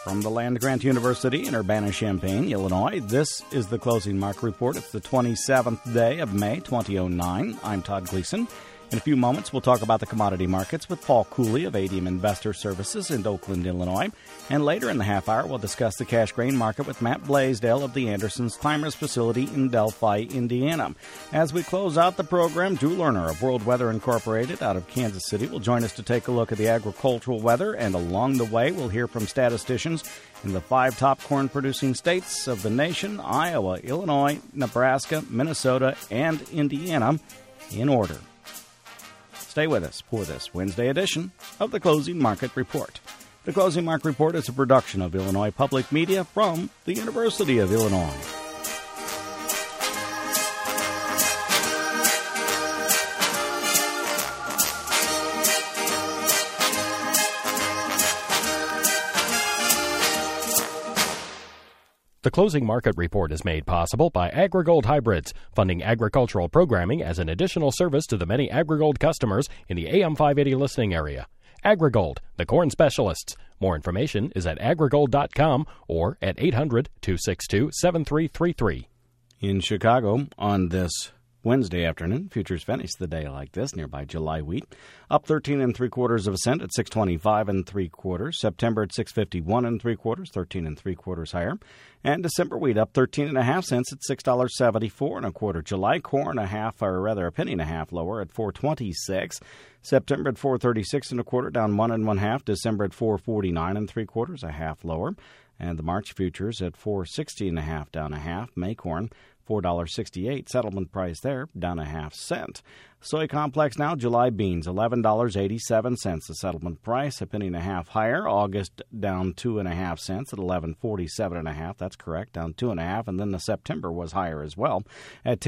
From the land-grant University in Urbana-Champaign, Illinois, this is the Closing Market Report. It's the 27th day of May, 2009. I'm Todd Gleason. In a few moments, we'll talk about the commodity markets with Paul Cooley of ADM Investor Services in Oakland, Illinois. And later in the half hour, we'll discuss the cash grain market with Matt Blaisdell of the Anderson's Climbers facility in Delphi, Indiana. As we close out the program, Drew Lerner of World Weather Incorporated out of Kansas City will join us to take a look at the agricultural weather. And along the way, we'll hear from statisticians in the 5 top corn-producing states of the nation: Iowa, Illinois, Nebraska, Minnesota, and Indiana, in order. Stay with us for this Wednesday edition of the Closing Market Report. The Closing Market Report is a production of Illinois Public Media from the University of Illinois. The Closing Market Report is made possible by AgriGold Hybrids, funding agricultural programming as an additional service to the many AgriGold customers in the AM 580 listening area. AgriGold, the corn specialists. More information is at agrigold.com or at 800-262-7333. In Chicago, on this Wednesday afternoon, futures finished the day like this. Nearby July wheat up 13 3/4 of a cent at 6.25 3/4. September at 6.51 3/4, 13 3/4 higher. And December wheat up 13.5 cents at $6.74 1/4. July corn a penny and a half lower at 4.26. September at 4.36 1/4, down 1 1/2. December at 4.49 3/4, a half lower. And the March futures at 4.60 down a half. May corn $4.68. Settlement price there, down a half cent. Soy complex now, July beans, $11.87. The settlement price, a penny and a half higher. August down 2.5 cents at $11.47. That's correct, down 2.5. And then the September was higher as well at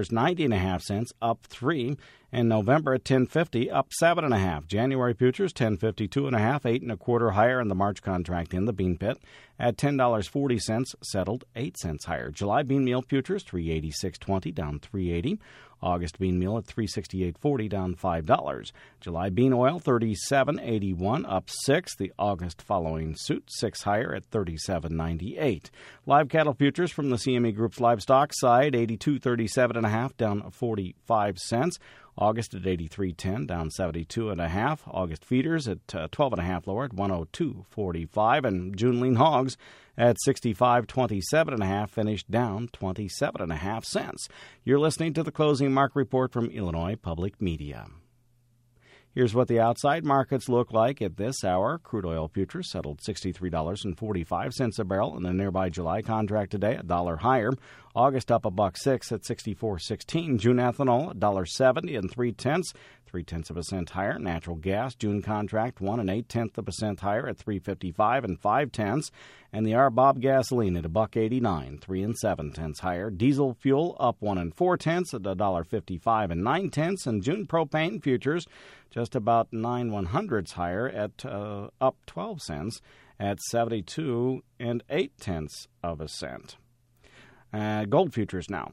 $10.90, up 3. And November at $10.50, up 7.5. January futures, $10.52.5, 8 1/4 higher. And the March contract in the bean pit at $10.40, settled 8 cents higher. July bean meal futures, $3.8620, down 3.80. August bean meal at $3.6840, down $5. July bean oil, $37.81, up 6. The August following suit, 6 higher at $37.98. Live cattle futures from the CME Group's livestock side, $82.37.5, down 45 cents. August at $83.10, down 72.5. August feeders at 12.5 lower at $102.45. And June lean hogs at $65.27.5, finished down 27.5 cents. You're listening to the Closing Market Report from Illinois Public Media. Here's what the outside markets look like at this hour. Crude oil futures settled $63.45 a barrel in the nearby July contract today, $1 higher. August up $1.06 at $64.16. June ethanol $1.70 3/10 of a cent higher. Natural gas June contract 1 8/10 of a cent higher at $3.55 5/10. And the RBOB gasoline at $1.89 3 7/10 higher. Diesel fuel up 1 4/10 at $1.55 9/10. And June propane futures just about 9 1/100 higher at up 12 cents at 72 8/10 of a cent. Gold futures now,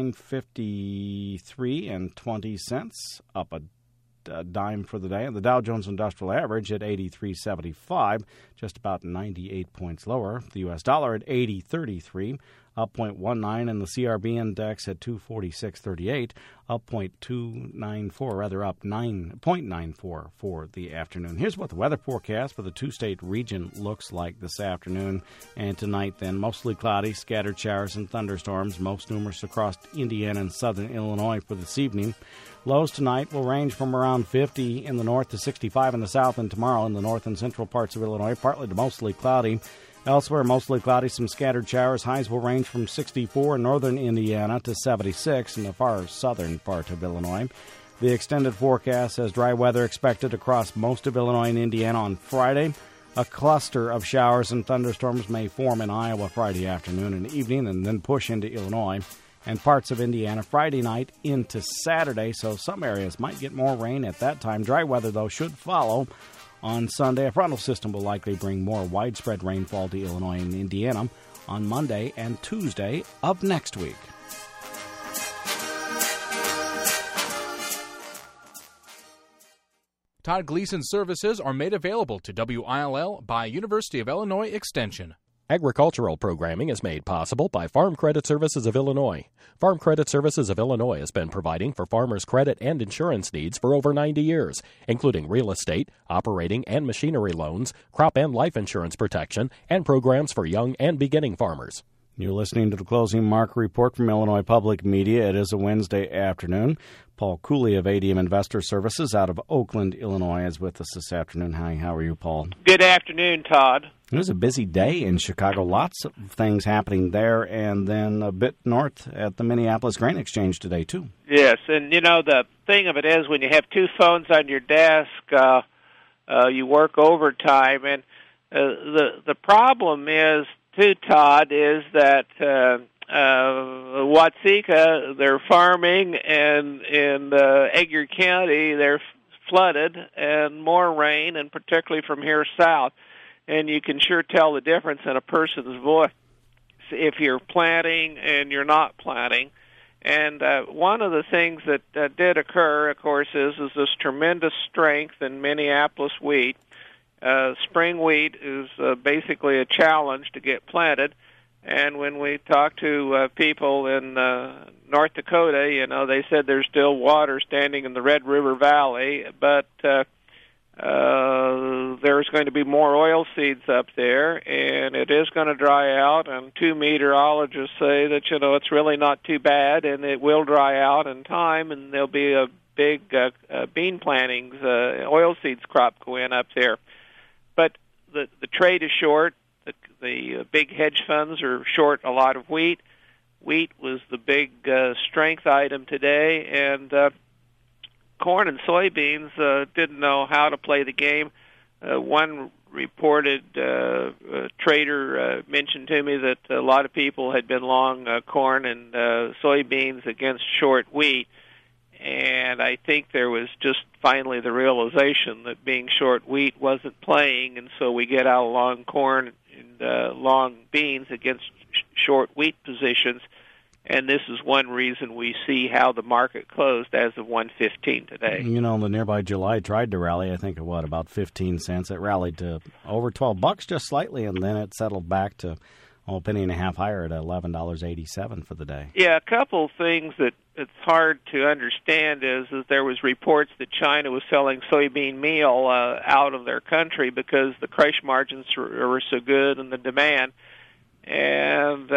$9.53 20, up a dime for the day. And the Dow Jones Industrial Average at 83.75, just about 98 points lower. The U.S. dollar at 80.33, up 0.19, and the CRB index at 246.38, up 0.294, up 9.94 for the afternoon. Here's what the weather forecast for the two-state region looks like this afternoon and tonight. Then mostly cloudy, scattered showers and thunderstorms, most numerous across Indiana and southern Illinois for this evening. Lows tonight will range from around 50 in the north to 65 in the south, and tomorrow in the north and central parts of Illinois, partly to mostly cloudy. Elsewhere, mostly cloudy, some scattered showers. Highs will range from 64 in northern Indiana to 76 in the far southern part of Illinois. The extended forecast has dry weather expected across most of Illinois and Indiana on Friday. A cluster of showers and thunderstorms may form in Iowa Friday afternoon and evening and then push into Illinois and parts of Indiana Friday night into Saturday, so some areas might get more rain at that time. Dry weather, though, should follow on Sunday. A frontal system will likely bring more widespread rainfall to Illinois and Indiana on Monday and Tuesday of next week. Todd Gleason's services are made available to WILL by University of Illinois Extension. Agricultural programming is made possible by Farm Credit Services of Illinois. Farm Credit Services of Illinois has been providing for farmers' credit and insurance needs for over 90 years, including real estate, operating and machinery loans, crop and life insurance protection, and programs for young and beginning farmers. You're listening to the Closing Market Report from Illinois Public Media. It is a Wednesday afternoon. Paul Cooley of ADM Investor Services out of Oakland, Illinois, is with us this afternoon. Hi, how are you, Paul? Good afternoon, Todd. It was a busy day in Chicago. Lots of things happening there, and then a bit north at the Minneapolis Grain Exchange today, too. Yes, and the thing of it is when you have two phones on your desk, you work overtime, and the problem is, too, Todd, is that Watseka, they're farming, and in Edgar County, they're flooded, and more rain, and particularly from here south. And you can sure tell the difference in a person's voice if you're planting and you're not planting. And one of the things that did occur, of course, is this tremendous strength in Minneapolis wheat. Spring wheat is basically a challenge to get planted. And when we talk to people in North Dakota, they said there's still water standing in the Red River Valley, but there's going to be more oil seeds up there, and it is going to dry out. And two meteorologists say that, it's really not too bad, and it will dry out in time, and there'll be a big bean plantings, oil seeds crop going up there. But the trade is short. The big hedge funds are short a lot of wheat. Wheat was the big strength item today, and corn and soybeans didn't know how to play the game. One reported trader mentioned to me that a lot of people had been long corn and soybeans against short wheat. And I think there was just finally the realization that being short wheat wasn't playing, and so we get out long corn and long beans against short wheat positions. And this is one reason we see how the market closed as of 1:15 today. The nearby July tried to rally, I think, about 15 cents. It rallied to over $12 just slightly, and then it settled back to a penny and a half higher at $11.87 for the day. Yeah, a couple things that it's hard to understand is that there was reports that China was selling soybean meal out of their country because the crush margins were so good and the demand. And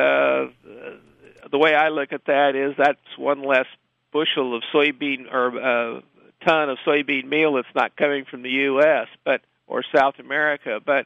the way I look at that is that's one less bushel of soybean or ton of soybean meal that's not coming from the U.S. or South America. But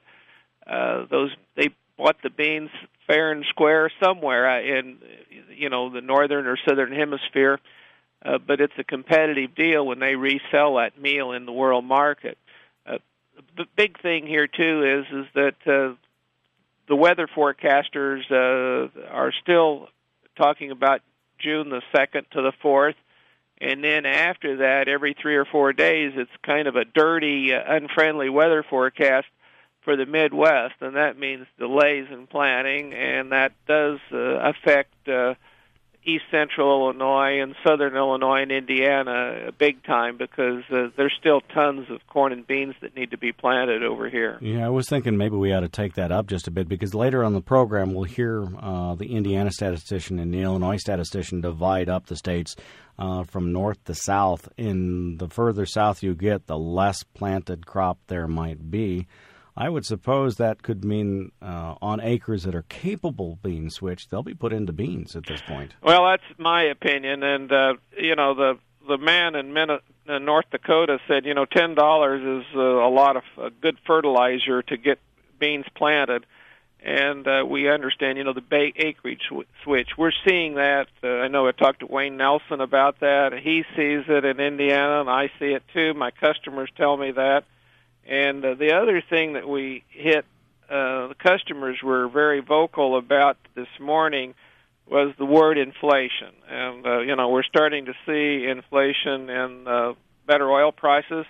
they bought the beans fair and square somewhere in the northern or southern hemisphere, but it's a competitive deal when they resell that meal in the world market. The big thing here too is that the weather forecasters are still talking about June the 2nd to the 4th, and then after that, every 3 or 4 days, it's kind of a dirty, unfriendly weather forecast for the Midwest, and that means delays in planting, and that does affect east central Illinois and southern Illinois and Indiana big time because there's still tons of corn and beans that need to be planted over here. Yeah, I was thinking maybe we ought to take that up just a bit because later on the program we'll hear the Indiana statistician and the Illinois statistician divide up the states from north to south. In the further south you get, the less planted crop there might be. I would suppose that could mean on acres that are capable of being switched, they'll be put into beans at this point. Well, that's my opinion, and the man in North Dakota said, $10 is a lot of good fertilizer to get beans planted, and we understand, the acreage switch. We're seeing that. I know I talked to Wayne Nelson about that. He sees it in Indiana, and I see it too. My customers tell me that. And the other thing that we hit, the customers were very vocal about this morning, was the word inflation. And, we're starting to see inflation in better oil prices.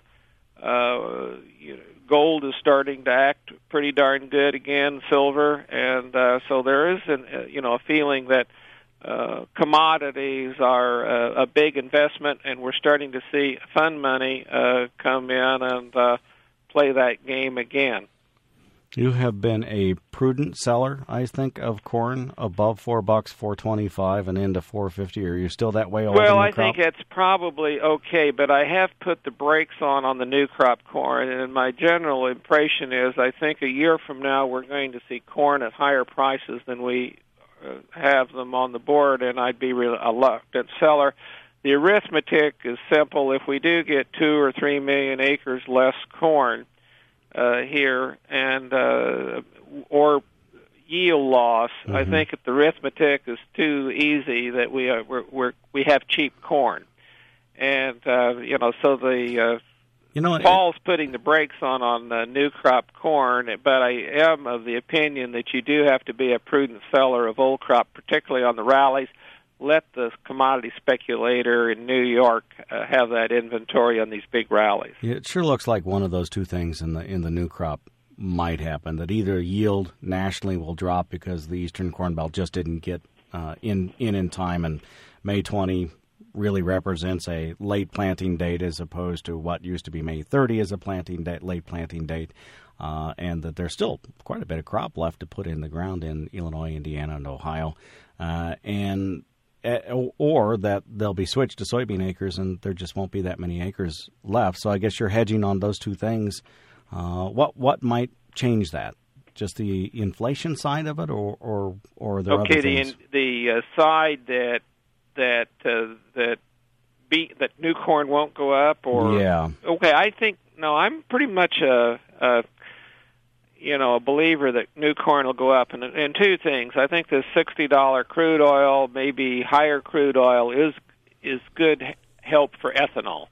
Gold is starting to act pretty darn good again, silver. And so there is, a feeling that commodities are a big investment, and we're starting to see fund money come in and play that game again. You have been a prudent seller, I think, of corn above $4, $4.25, and into $4.50. Are you still that way? Well, I think it's probably okay, but I have put the brakes on the new crop corn, and my general impression is I think a year from now we're going to see corn at higher prices than we have them on the board, and I'd be a reluctant seller. The arithmetic is simple. If we do get 2 or 3 million acres less corn here, and or yield loss, I think that the arithmetic is too easy that we have cheap corn, and so the Paul's putting the brakes on new crop corn, but I am of the opinion that you do have to be a prudent seller of old crop, particularly on the rallies. Let the commodity speculator in New York have that inventory on these big rallies. Yeah, it sure looks like one of those two things in the new crop might happen, that either yield nationally will drop because the Eastern Corn Belt just didn't get in time, and May 20 really represents a late planting date as opposed to what used to be May 30 as a late planting date, and that there's still quite a bit of crop left to put in the ground in Illinois, Indiana, and Ohio, or that they'll be switched to soybean acres and there just won't be that many acres left. So I guess you're hedging on those two things. What might change that? Just the inflation side of it, or there are other things? The side that new corn won't go up, or I think I'm pretty much a believer that new corn will go up, and two things. I think the $60 crude oil, maybe higher crude oil, is good help for ethanol,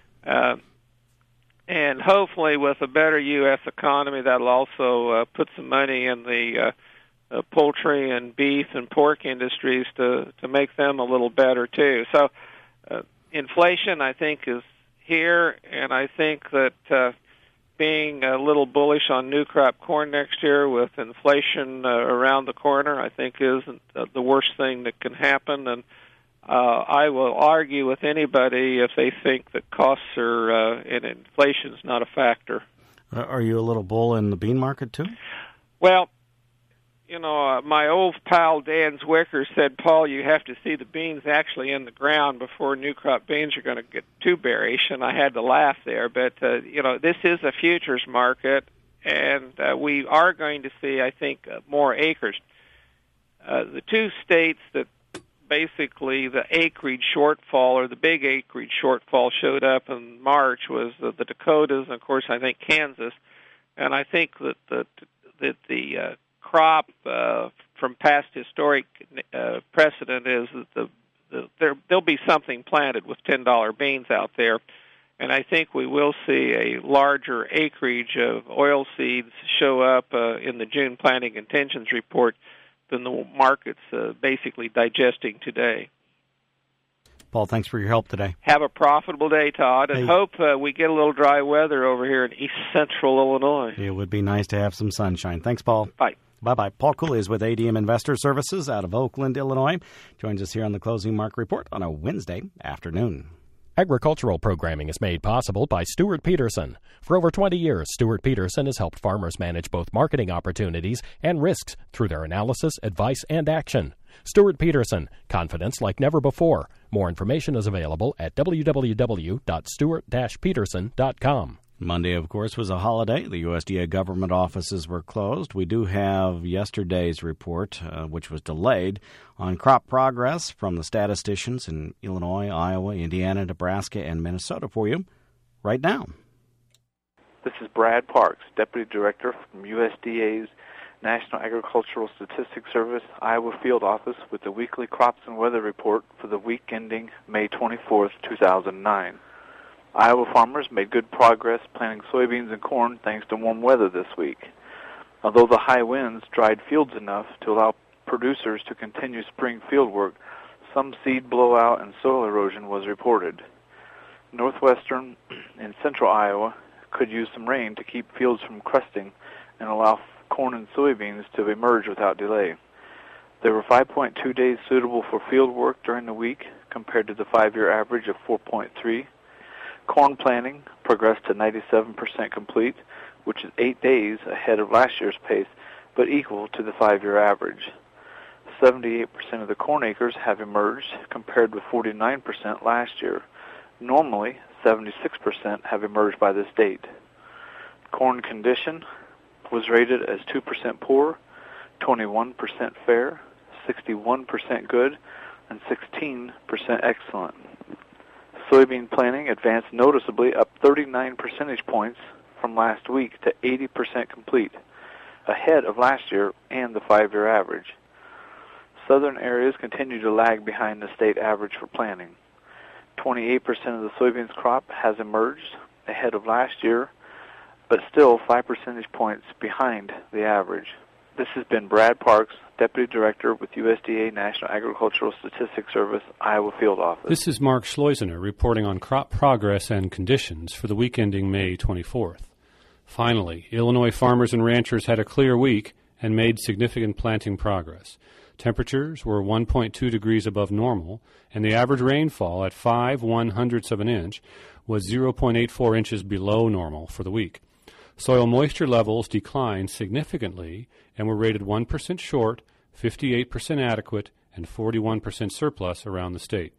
and hopefully with a better U.S. economy, that'll also put some money in the poultry and beef and pork industries to make them a little better too. So inflation, I think, is here, and I think that being a little bullish on new crop corn next year with inflation around the corner, I think isn't the worst thing that can happen. And I will argue with anybody if they think that costs are and inflation is not a factor. Are you a little bull in the bean market too? Well, my old pal Dan Zwicker said, Paul, you have to see the beans actually in the ground before new crop beans are going to get too bearish, and I had to laugh there. But, this is a futures market, and we are going to see, I think, more acres. The two states that basically the acreage shortfall, or the big acreage shortfall, showed up in March was the Dakotas and, of course, I think Kansas. And I think that the crop from past historic precedent is that there'll be something planted with $10 beans out there, and I think we will see a larger acreage of oil seeds show up in the June planting intentions report than the market's basically digesting today. Paul, thanks for your help today. Have a profitable day, Todd, and hope we get a little dry weather over here in east central Illinois. It would be nice to have some sunshine. Thanks, Paul. Bye. Bye-bye. Paul Cooley is with ADM Investor Services out of Oakland, Illinois. Joins us here on the Closing Market Report on a Wednesday afternoon. Agricultural programming is made possible by Stuart Peterson. For over 20 years, Stuart Peterson has helped farmers manage both marketing opportunities and risks through their analysis, advice, and action. Stuart Peterson, confidence like never before. More information is available at www.stuart-peterson.com. Monday, of course, was a holiday. The USDA government offices were closed. We do have yesterday's report, which was delayed, on crop progress from the statisticians in Illinois, Iowa, Indiana, Nebraska, and Minnesota for you right now. This is Brad Parks, Deputy Director from USDA's National Agricultural Statistics Service, Iowa Field Office, with the weekly crops and weather report for the week ending May 24th, 2009. Iowa farmers made good progress planting soybeans and corn thanks to warm weather this week. Although the high winds dried fields enough to allow producers to continue spring field work, some seed blowout and soil erosion was reported. Northwestern and central Iowa could use some rain to keep fields from crusting and allow corn and soybeans to emerge without delay. There were 5.2 days suitable for field work during the week, compared to the 5-year average of 4.3. Corn planting progressed to 97% complete, which is 8 days ahead of last year's pace, but equal to the 5-year average. 78% of the corn acres have emerged, compared with 49% last year. Normally, 76% have emerged by this date. Corn condition was rated as 2% poor, 21% fair, 61% good, and 16% excellent. Soybean planting advanced noticeably, up 39 percentage points from last week to 80% complete, ahead of last year and the 5-year average. Southern areas continue to lag behind the state average for planting. 28% of the soybeans crop has emerged, ahead of last year, but still 5 percentage points behind the average. This has been Brad Parks, Deputy Director with USDA National Agricultural Statistics Service, Iowa Field Office. This is Mark Schleusener reporting on crop progress and conditions for the week ending May 24th. Finally, Illinois farmers and ranchers had a clear week and made significant planting progress. Temperatures were 1.2 degrees above normal, and the average rainfall at 5/100ths of an inch was 0.84 inches below normal for the week. Soil moisture levels declined significantly and were rated 1% short, 58% adequate, and 41% surplus around the state.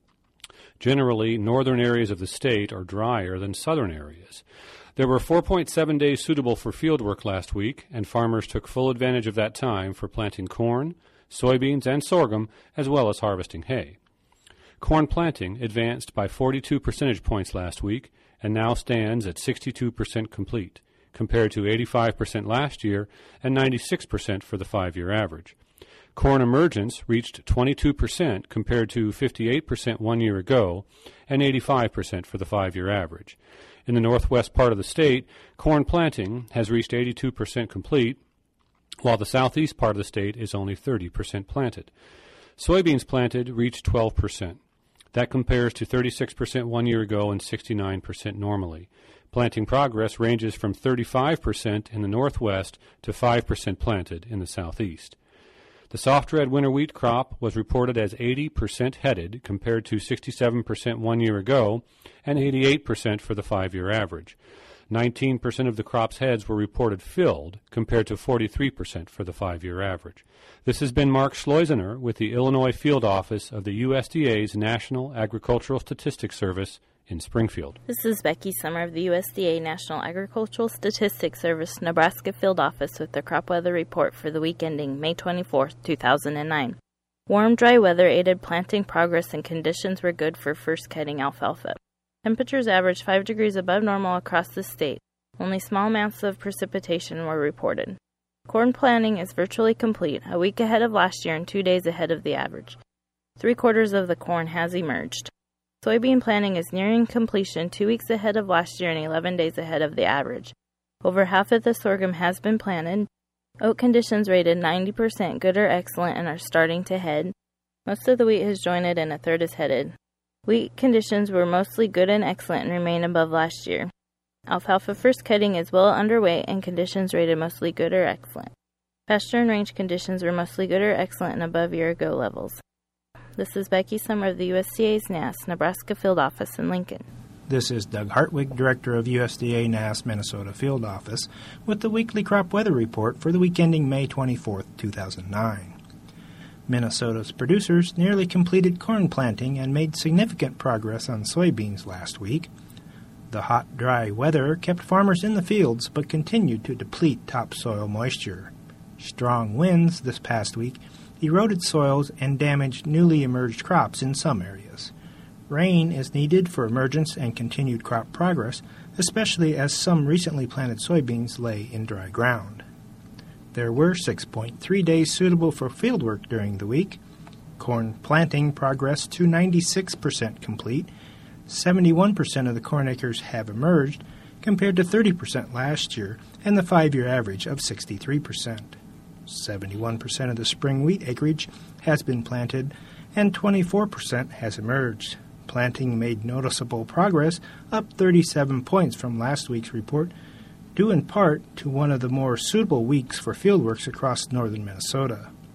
Generally, northern areas of the state are drier than southern areas. There were 4.7 days suitable for field work last week, and farmers took full advantage of that time for planting corn, soybeans, and sorghum, as well as harvesting hay. Corn planting advanced by 42 percentage points last week and now stands at 62% complete, compared to 85% last year and 96% for the 5-year average. Corn emergence reached 22% compared to 58% 1 year ago and 85% for the 5-year average. In the northwest part of the state, corn planting has reached 82% complete, while the southeast part of the state is only 30% planted. Soybeans planted reached 12%. That compares to 36% 1 year ago and 69% normally. Planting progress ranges from 35% in the northwest to 5% planted in the southeast. The soft red winter wheat crop was reported as 80% headed compared to 67% 1 year ago and 88% for the 5-year average. 19% of the crop's heads were reported filled compared to 43% for the 5-year average. This has been Mark Schleusener with the Illinois Field Office of the USDA's National Agricultural Statistics Service in Springfield. This is Becky Summer of the USDA National Agricultural Statistics Service Nebraska Field Office with the crop weather report for the week ending May 24, 2009. Warm, dry weather aided planting progress and conditions were good for first cutting alfalfa. Temperatures averaged 5 degrees above normal across the state. Only small amounts of precipitation were reported. Corn planting is virtually complete, a week ahead of last year and 2 days ahead of the average. 3/4 of the corn has emerged. Soybean planting is nearing completion, 2 weeks ahead of last year and 11 days ahead of the average. Over half of the sorghum has been planted. Oat conditions rated 90% good or excellent and are starting to head. Most of the wheat has jointed and a third is headed. Wheat conditions were mostly good and excellent and remain above last year. Alfalfa first cutting is well underway and conditions rated mostly good or excellent. Pasture and range conditions were mostly good or excellent and above year-ago levels. This is Becky Summer of the USDA's NASS Nebraska Field Office in Lincoln. This is Doug Hartwig, Director of USDA NASS Minnesota Field Office, with the weekly crop weather report for the week ending May 24, 2009. Minnesota's producers nearly completed corn planting and made significant progress on soybeans last week. The hot, dry weather kept farmers in the fields but continued to deplete topsoil moisture. Strong winds this past week eroded soils and damaged newly emerged crops in some areas. Rain is needed for emergence and continued crop progress, especially as some recently planted soybeans lay in dry ground. There were 6.3 days suitable for fieldwork during the week. Corn planting progressed to 96% complete. 71% of the corn acres have emerged, compared to 30% last year and the 5-year average of 63%. 71% of the spring wheat acreage has been planted, and 24% has emerged. Planting made noticeable progress, up 37 points from last week's report, due in part to one of the more suitable weeks for fieldworks across northern Minnesota.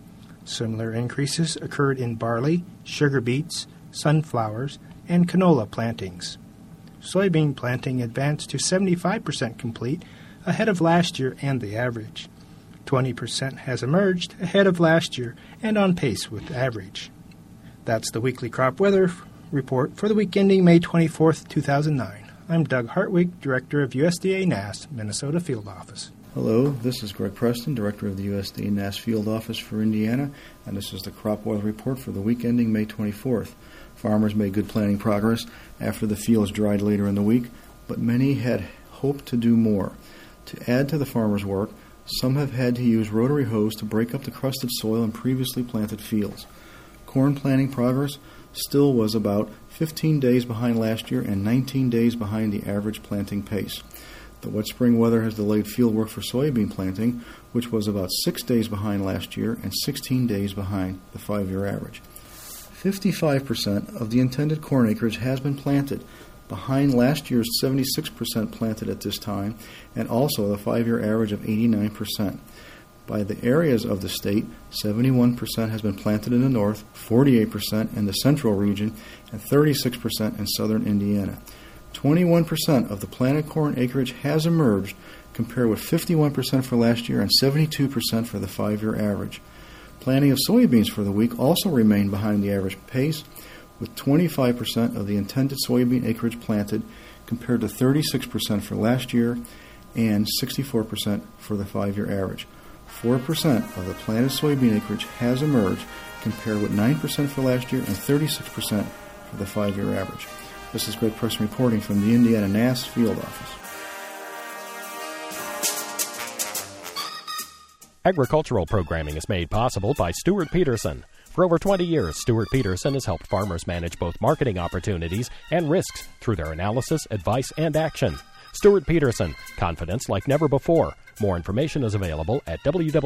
Similar increases occurred in barley, sugar beets, sunflowers, and canola plantings. Soybean planting advanced to 75% complete, ahead of last year and the average. 20% has emerged ahead of last year and on pace with average. That's the weekly crop weather report for the week ending May 24th, 2009. I'm Doug Hartwig, Director of USDA NASS, Minnesota Field Office. Hello, this is Greg Preston, Director of the USDA NASS Field Office for Indiana, and this is the crop weather report for the week ending May 24th. Farmers made good planting progress after the fields dried later in the week, but many had hoped to do more. To add to the farmers' work, some have had to use rotary hoes to break up the crusted soil in previously planted fields. Corn planting progress still was about 15 days behind last year and 19 days behind the average planting pace. The wet spring weather has delayed field work for soybean planting, which was about 6 days behind last year and 16 days behind the 5-year average. 55% of the intended corn acreage has been planted, behind last year's 76% planted at this time, and also the 5-year average of 89%. By the areas of the state, 71% has been planted in the north, 48% in the central region, and 36% in southern Indiana. 21% of the planted corn acreage has emerged, compared with 51% for last year and 72% for the 5-year average. Planting of soybeans for the week also remained behind the average pace, with 25% of the intended soybean acreage planted, compared to 36% for last year and 64% for the 5-year average. 4% of the planted soybean acreage has emerged, compared with 9% for last year and 36% for the 5-year average. This is Greg Preston reporting from the Indiana NASS Field Office. Agricultural programming is made possible by Stuart Peterson. For over 20 years, Stuart Peterson has helped farmers manage both marketing opportunities and risks through their analysis, advice, and action. Stuart Peterson, confidence like never before. More information is available at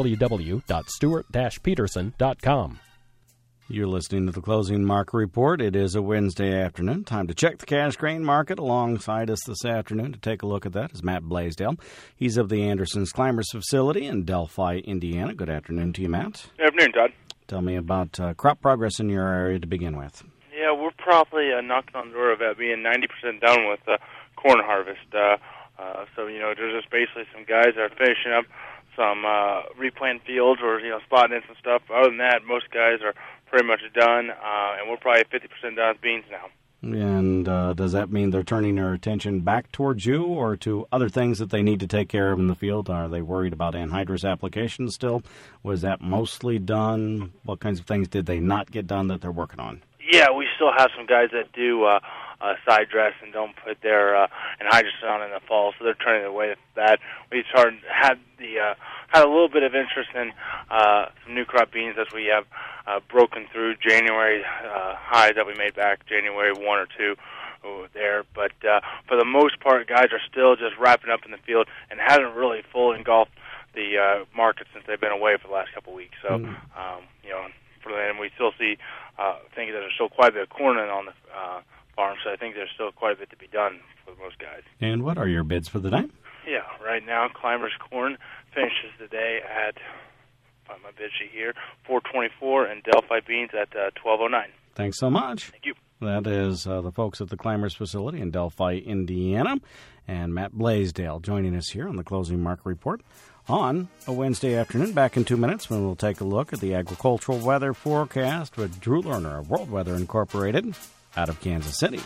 www.stuart-peterson.com. You're listening to the Closing Market Report. It is a Wednesday afternoon. Time to check the cash grain market. Alongside us this afternoon to take a look at that is Matt Blaisdell. He's of the Anderson's Climbers facility in Delphi, Indiana. Good afternoon to you, Matt. Good afternoon, Todd. Tell me about crop progress in your area to begin with. Yeah, we're probably knocking on the door of being 90% done with corn harvest. So, there's just basically some guys that are finishing up some replant fields or, spotting in some stuff. Other than that, most guys are pretty much done, and we're probably 50% done with beans now. And does that mean they're turning their attention back towards you or to other things that they need to take care of in the field? Are they worried about anhydrous applications still? Was that mostly done? What kinds of things did they not get done that they're working on? Yeah, we still have some guys that do side dress and don't put their anhydrous on in the fall, so they're turning away from that. We had a little bit of interest in some new crop beans as we have broken through January highs that we made back January 1 or 2 there. But for the most part, guys are still just wrapping up in the field and hasn't really fully engulfed the market since they've been away for the last couple of weeks. So, and we still see think that there's still quite a bit of corn on the farm, so I think there's still quite a bit to be done for most guys. And what are your bids for the day? Yeah, right now, Climbers corn finishes the day at, find my bid sheet here, $4.24, and Delphi beans at $12.09. Thanks so much. Thank you. That is the folks at the Climbers facility in Delphi, Indiana, and Matt Blaisdell joining us here on the Closing Market Report on a Wednesday afternoon. Back in 2 minutes when we'll take a look at the agricultural weather forecast with Drew Lerner of World Weather Incorporated out of Kansas City.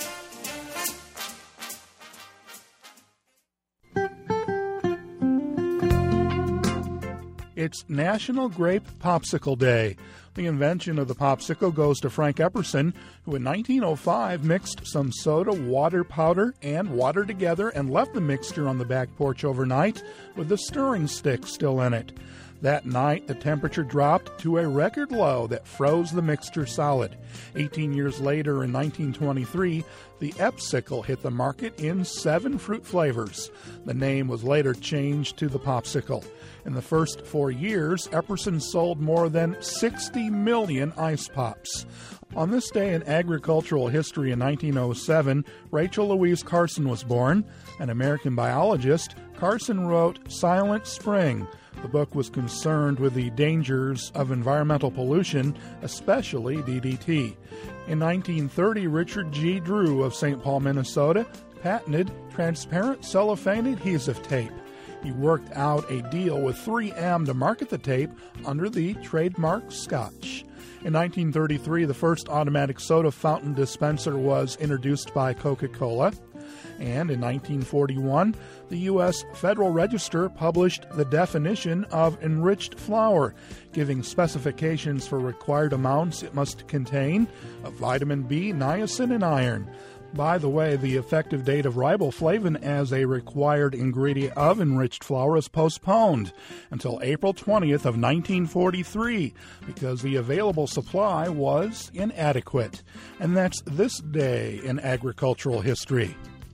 It's National Grape Popsicle Day. The invention of the popsicle goes to Frank Epperson, who in 1905 mixed some soda, water powder, and water together and left the mixture on the back porch overnight with the stirring stick still in it. That night, the temperature dropped to a record low that froze the mixture solid. 18 years later, in 1923, the Epsicle hit the market in 7 fruit flavors. The name was later changed to the Popsicle. In the first 4 years, Epperson sold more than 60 million ice pops. On this day in agricultural history in 1907, Rachel Louise Carson was born. An American biologist, Carson wrote Silent Spring. The book was concerned with the dangers of environmental pollution, especially DDT. In 1930, Richard G. Drew of St. Paul, Minnesota, patented transparent cellophane adhesive tape. He worked out a deal with 3M to market the tape under the trademark Scotch. In 1933, the first automatic soda fountain dispenser was introduced by Coca-Cola. And in 1941, the U.S. Federal Register published the definition of enriched flour, giving specifications for required amounts it must contain of vitamin B, niacin, and iron. By the way, the effective date of riboflavin as a required ingredient of enriched flour is postponed until April 20th of 1943 because the available supply was inadequate. And that's this day in agricultural history.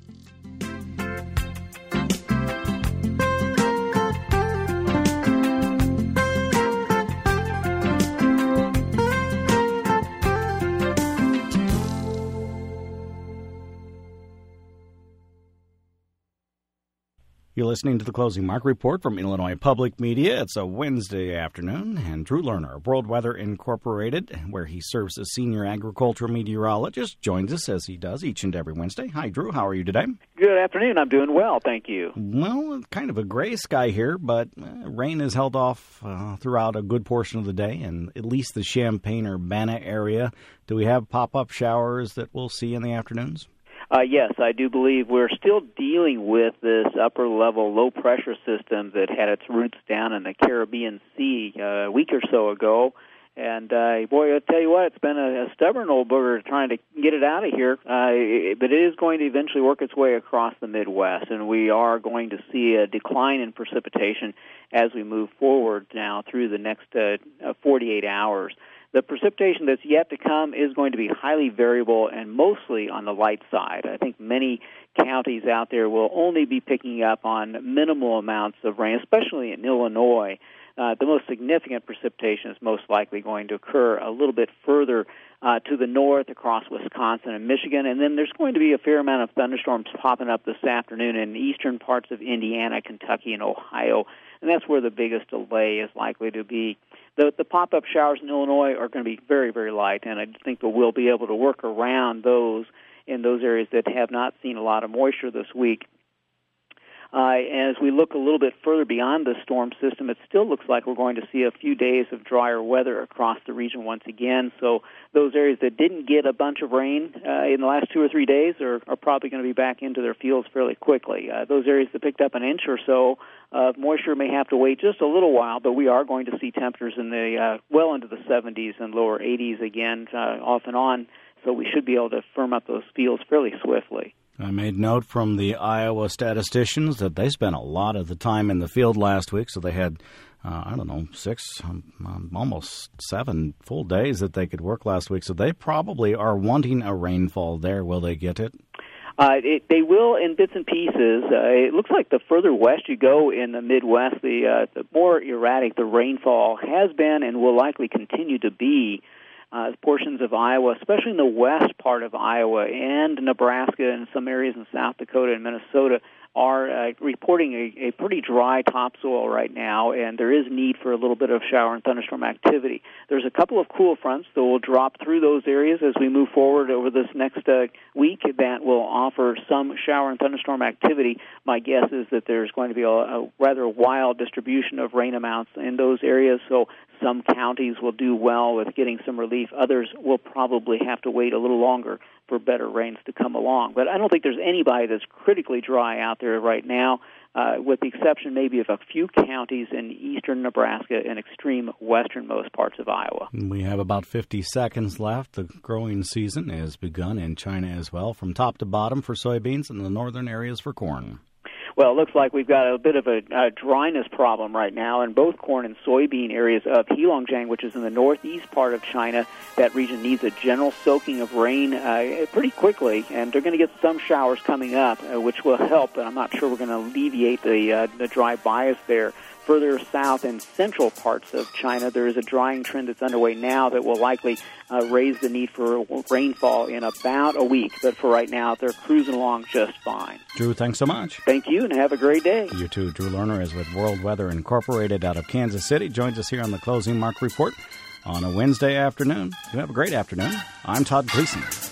You're listening to the Closing Mark Report from Illinois Public Media. It's a Wednesday afternoon, and Drew Lerner of World Weather Incorporated, where he serves as senior agricultural meteorologist, joins us as he does each and every Wednesday. Hi, Drew. How are you today? Good afternoon. I'm doing well, thank you. Well, kind of a gray sky here, but rain is held off throughout a good portion of the day, and at least the Champaign-Urbana area. Do we have pop-up showers that we'll see in the afternoons? Yes, I do believe we're still dealing with this upper-level low-pressure system that had its roots down in the Caribbean Sea a week or so ago. And, boy, I'll tell you what, it's been a stubborn old booger trying to get it out of here. But it is going to eventually work its way across the Midwest, and we are going to see a decline in precipitation as we move forward now through the next 48 hours. The precipitation that's yet to come is going to be highly variable and mostly on the light side. I think many counties out there will only be picking up on minimal amounts of rain, especially in Illinois. The most significant precipitation is most likely going to occur a little bit further to the north across Wisconsin and Michigan, and then there's going to be a fair amount of thunderstorms popping up this afternoon in eastern parts of Indiana, Kentucky, and Ohio, and that's where the biggest delay is likely to be. The pop-up showers in Illinois are going to be very, very light, and I think that we'll be able to work around those in those areas that have not seen a lot of moisture this week. As we look a little bit further beyond the storm system, it still looks like we're going to see a few days of drier weather across the region once again. So those areas that didn't get a bunch of rain in the last 2 or 3 days are probably going to be back into their fields fairly quickly. Those areas that picked up an inch or so of moisture may have to wait just a little while, but we are going to see temperatures in the well into the 70s and lower 80s again off and on. So we should be able to firm up those fields fairly swiftly. I made note from the Iowa statisticians that they spent a lot of the time in the field last week, so they had, 6, almost 7 full days that they could work last week. So they probably are wanting a rainfall there. Will they get it? They will in bits and pieces. It looks like the further west you go in the Midwest, the more erratic the rainfall has been and will likely continue to be. Portions of Iowa, especially in the west part of Iowa and Nebraska and some areas in South Dakota and Minnesota, are reporting a pretty dry topsoil right now, and there is need for a little bit of shower and thunderstorm activity. There's a couple of cool fronts that will drop through those areas as we move forward over this next week that will offer some shower and thunderstorm activity. My guess is that there's going to be a rather wild distribution of rain amounts in those areas, so some counties will do well with getting some relief. Others will probably have to wait a little longer for better rains to come along. But I don't think there's anybody that's critically dry out there right now, with the exception maybe of a few counties in eastern Nebraska and extreme westernmost parts of Iowa. We have about 50 seconds left. The growing season has begun in China as well, from top to bottom for soybeans and the northern areas for corn. Well, it looks like we've got a bit of a dryness problem right now in both corn and soybean areas of Heilongjiang, which is in the northeast part of China. That region needs a general soaking of rain pretty quickly, and they're going to get some showers coming up, which will help, but I'm not sure we're going to alleviate the dry bias there. further south and central parts of China, there is a drying trend that's underway now that will likely raise the need for rainfall in about a week. But for right now, they're cruising along just fine. Drew, thanks so much. Thank you, and have a great day. You too. Drew Lerner is with World Weather Incorporated out of Kansas City. Joins us here on the Closing Mark Report on a Wednesday afternoon. You have a great afternoon. I'm Todd Gleason.